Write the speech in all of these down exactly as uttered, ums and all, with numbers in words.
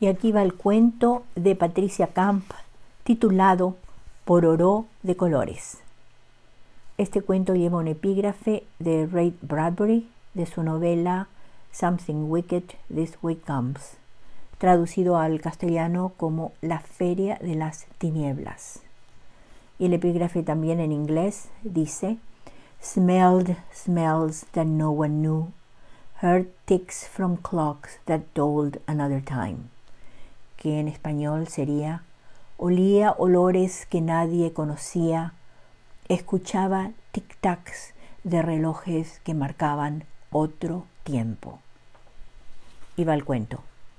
Y aquí va el cuento de Patricia Camp, titulado Pororó de colores. Este cuento lleva un epígrafe de Ray Bradbury de su novela Something Wicked This Way Comes, traducido al castellano como La Feria de las Tinieblas. Y el epígrafe también en inglés dice: Smelled smells that no one knew, heard ticks from clocks that told another time, que en español sería: olía olores que nadie conocía, escuchaba tic-tacs de relojes que marcaban otro tiempo. Iba el cuento.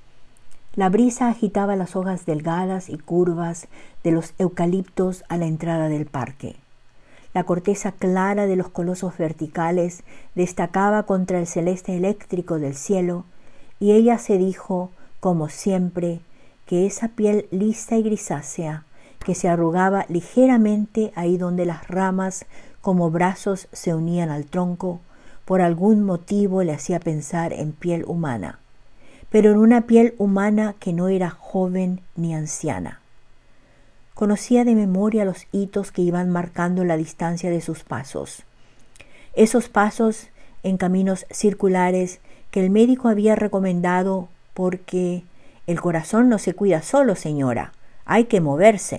La brisa agitaba las hojas delgadas y curvas de los eucaliptos a la entrada del parque. La corteza clara de los colosos verticales destacaba contra el celeste eléctrico del cielo, y ella se dijo, como siempre, que esa piel lisa y grisácea, que se arrugaba ligeramente ahí donde las ramas como brazos se unían al tronco, por algún motivo le hacía pensar en piel humana, pero en una piel humana que no era joven ni anciana. Conocía de memoria los hitos que iban marcando la distancia de sus pasos. Esos pasos en caminos circulares que el médico había recomendado porque el corazón no se cuida solo, señora, hay que moverse.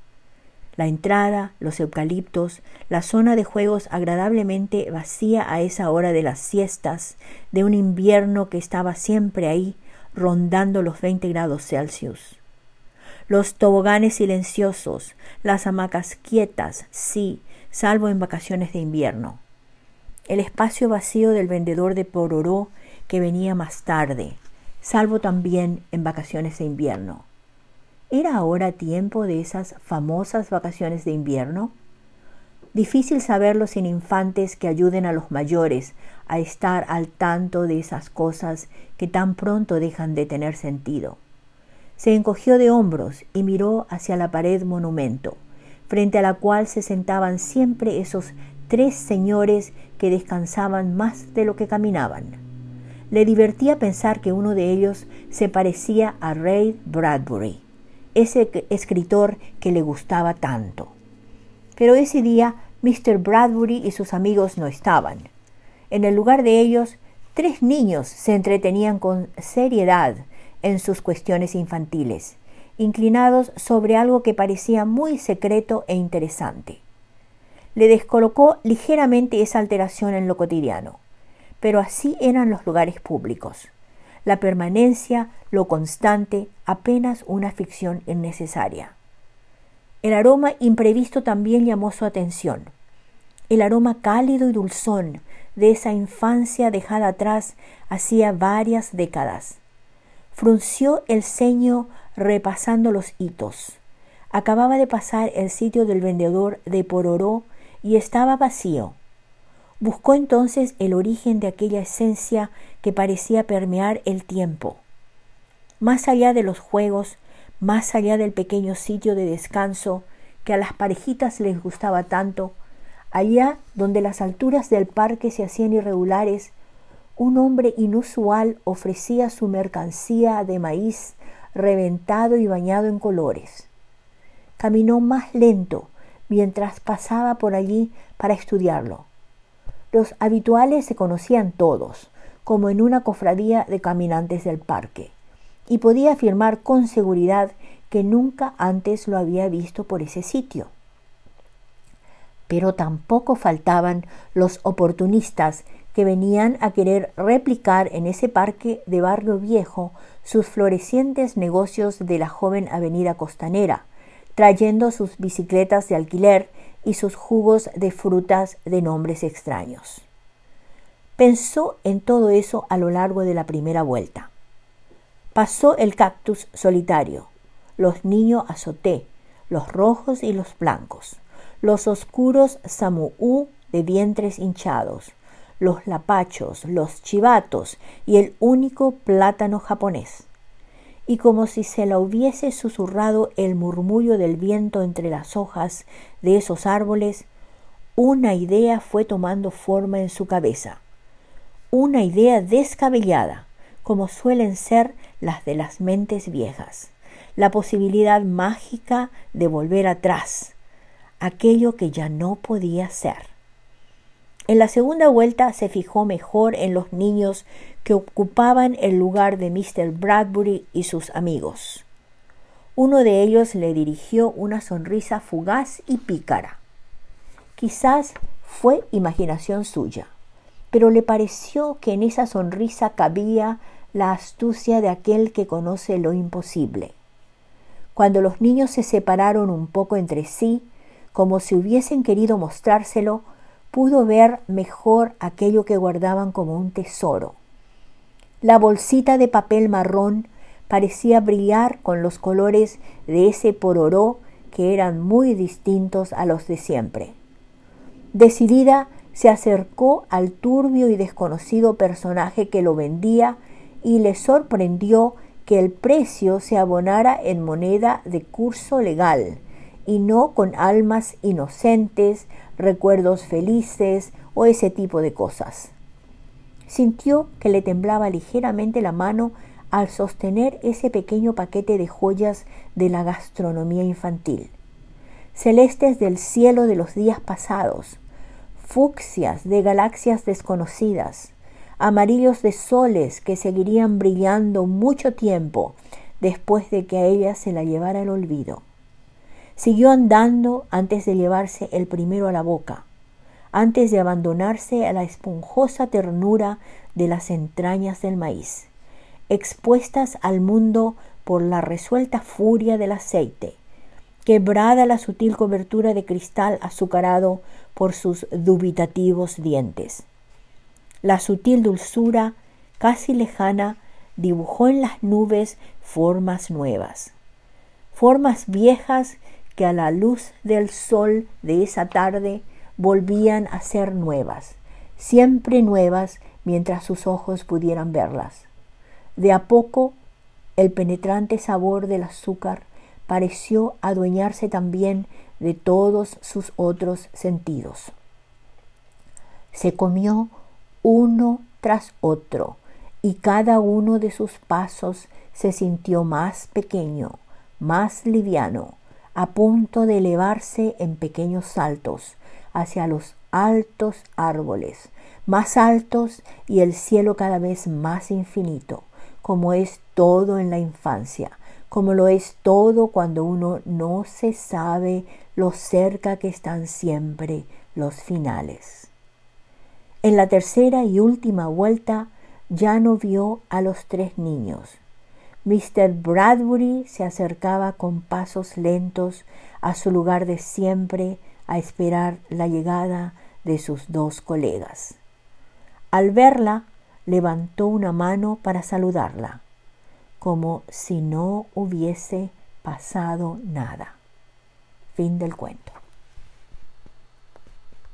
La entrada, los eucaliptos, la zona de juegos agradablemente vacía a esa hora de las siestas de un invierno que estaba siempre ahí, rondando los veinte grados Celsius. Los toboganes silenciosos, las hamacas quietas, sí, salvo en vacaciones de invierno. El espacio vacío del vendedor de pororó que venía más tarde, salvo también en vacaciones de invierno. ¿Era ahora tiempo de esas famosas vacaciones de invierno? Difícil saberlo sin infantes que ayuden a los mayores a estar al tanto de esas cosas que tan pronto dejan de tener sentido. Se encogió de hombros y miró hacia la pared monumento, frente a la cual se sentaban siempre esos tres señores que descansaban más de lo que caminaban. Le divertía pensar que uno de ellos se parecía a Ray Bradbury, ese escritor que le gustaba tanto. Pero ese día mister Bradbury y sus amigos no estaban. En el lugar de ellos, tres niños se entretenían con seriedad en sus cuestiones infantiles, inclinados sobre algo que parecía muy secreto e interesante. Le descolocó ligeramente esa alteración en lo cotidiano, pero así eran los lugares públicos. La permanencia, lo constante, apenas una ficción innecesaria. El aroma imprevisto también llamó su atención. El aroma cálido y dulzón de esa infancia dejada atrás hacía varias décadas. Frunció el ceño repasando los hitos. Acababa de pasar el sitio del vendedor de pororó y estaba vacío. Buscó entonces el origen de aquella esencia que parecía permear el tiempo. Más allá de los juegos, más allá del pequeño sitio de descanso que a las parejitas les gustaba tanto, allá donde las alturas del parque se hacían irregulares, un hombre inusual ofrecía su mercancía de maíz reventado y bañado en colores. Caminó más lento mientras pasaba por allí para estudiarlo. Los habituales se conocían todos, como en una cofradía de caminantes del parque, y podía afirmar con seguridad que nunca antes lo había visto por ese sitio. Pero tampoco faltaban los oportunistas que venían a querer replicar en ese parque de barrio viejo sus florecientes negocios de la joven avenida costanera, trayendo sus bicicletas de alquiler y sus jugos de frutas de nombres extraños. Pensó en todo eso a lo largo de la primera vuelta. Pasó el cactus solitario, los niños azoté, los rojos y los blancos, los oscuros samuú de vientres hinchados, los lapachos, los chivatos y el único plátano japonés. Y como si se la hubiese susurrado el murmullo del viento entre las hojas de esos árboles, una idea fue tomando forma en su cabeza. Una idea descabellada, como suelen ser las de las mentes viejas, la posibilidad mágica de volver atrás, aquello que ya no podía ser. En la segunda vuelta se fijó mejor en los niños que ocupaban el lugar de mister Bradbury y sus amigos. Uno de ellos le dirigió una sonrisa fugaz y pícara. Quizás fue imaginación suya, pero le pareció que en esa sonrisa cabía la astucia de aquel que conoce lo imposible. Cuando los niños se separaron un poco entre sí, como si hubiesen querido mostrárselo, pudo ver mejor aquello que guardaban como un tesoro. La bolsita de papel marrón parecía brillar con los colores de ese pororó que eran muy distintos a los de siempre. Decidida, se acercó al turbio y desconocido personaje que lo vendía y le sorprendió que el precio se abonara en moneda de curso legal y no con almas inocentes, recuerdos felices o ese tipo de cosas. Sintió que le temblaba ligeramente la mano al sostener ese pequeño paquete de joyas de la gastronomía infantil. Celestes del cielo de los días pasados, fucsias de galaxias desconocidas, amarillos de soles que seguirían brillando mucho tiempo después de que a ella se la llevara el olvido. Siguió andando antes de llevarse el primero a la boca, antes de abandonarse a la esponjosa ternura de las entrañas del maíz, expuestas al mundo por la resuelta furia del aceite, quebrada la sutil cobertura de cristal azucarado por sus dubitativos dientes. La sutil dulzura, casi lejana, dibujó en las nubes formas nuevas, formas viejas que a la luz del sol de esa tarde volvían a ser nuevas, siempre nuevas mientras sus ojos pudieran verlas. De a poco, el penetrante sabor del azúcar pareció adueñarse también de todos sus otros sentidos. Se comió uno tras otro, y cada uno de sus pasos se sintió más pequeño, más liviano, a punto de elevarse en pequeños saltos hacia los altos árboles, más altos y el cielo cada vez más infinito, como es todo en la infancia, como lo es todo cuando uno no se sabe lo cerca que están siempre los finales. En la tercera y última vuelta ya no vio a los tres niños. mister Bradbury se acercaba con pasos lentos a su lugar de siempre a esperar la llegada de sus dos colegas. Al verla, levantó una mano para saludarla, como si no hubiese pasado nada. Fin del cuento.